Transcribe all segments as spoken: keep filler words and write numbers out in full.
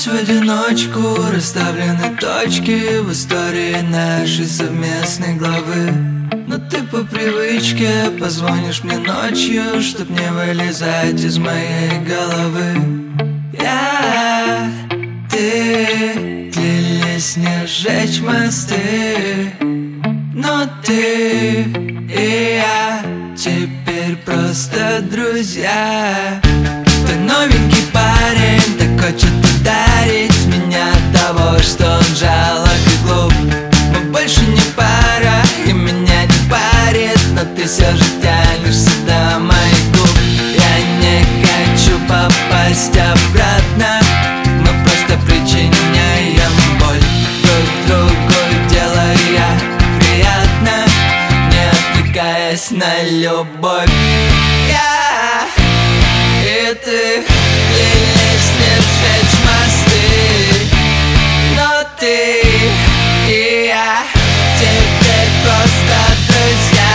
Здесь в одиночку расставлены точки в истории нашей совместной главы. Но ты по привычке позвонишь мне ночью, чтоб не вылезать из моей головы. Я, ты клялись не сжечь мосты, но ты и я теперь просто друзья. Ты новенький парень, так хочет ударить меня от того, что он жалок и глуп. Мы больше не пара, и меня не парит, но ты все же тянешься до моих губ. Я не хочу попасть обратно, мы просто причиняем боль друг другу, делая приятно, не отвлекаясь на любовь. Я и ты клялись не сжечь мосты, но ты и я теперь просто друзья.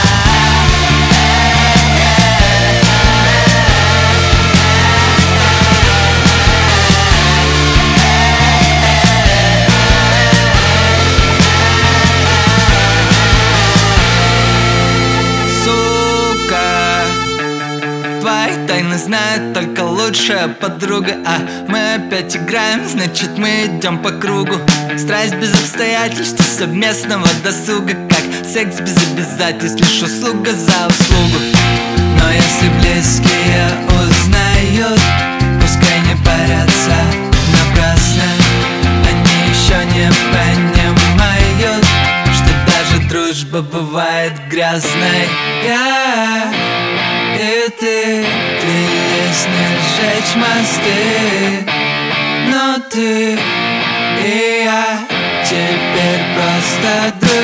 Твои тайны знает только лучшая подруга. А мы опять играем, значит мы идем по кругу. Страсть без обстоятельств и совместного досуга, как секс без обязательств, лишь услуга за услугу. Но если близкие узнают, пускай не парятся напрасно. Они еще не понимают, что даже дружба бывает грязной. Я и ты клялись не сжечь мосты, но ты и я теперь просто друзья.